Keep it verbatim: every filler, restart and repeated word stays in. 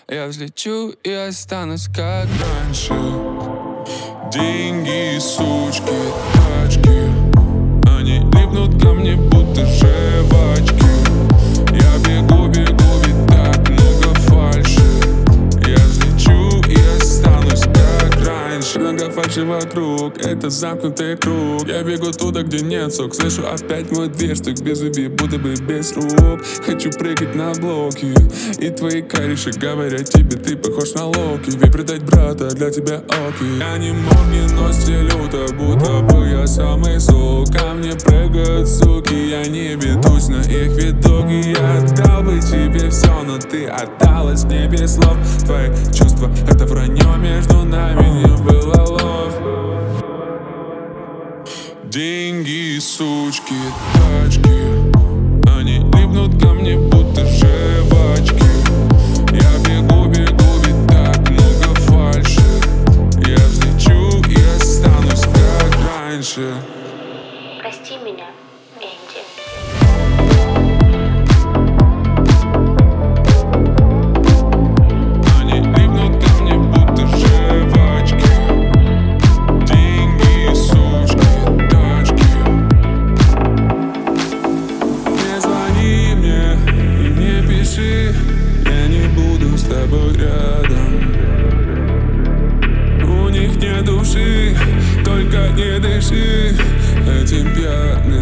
Я взлечу и останусь как раньше. Деньги, сучки, тачки, они липнут ко мне, будто жвачки. Я бегу, бегу, ведь так много фальши. Я взлечу и останусь как раньше. Много фальши вокруг, это замкнутый круг. Я бегу туда, где нет сок. Слышу опять мой дверь, стук без зубей, будто бы без рук. Хочу прыгать на блоки, и твои кореши говорят тебе, ты похож на Локи. Ведь предать брата для тебя окей. Я не мог не носить люто, будто бы я самый сок. Ко мне прыгают суки, я не ведусь на их видоки. Я отдал бы тебе все, но ты отдалась мне без слов. Твои чувства — это вранье, между нами не было лов. Деньги, сучки, тачки, они липнут ко мне, будто жвачки. Я бегу, бегу, ведь так много фальши. Я взлечу и останусь как раньше. Прости меня, Энди. Они липнут ко мне, будто жвачки. Деньги, сучки, тачки. Не звони мне и не пиши, я не буду с тобой рядом. У них нет души, только не дыши этим пьяным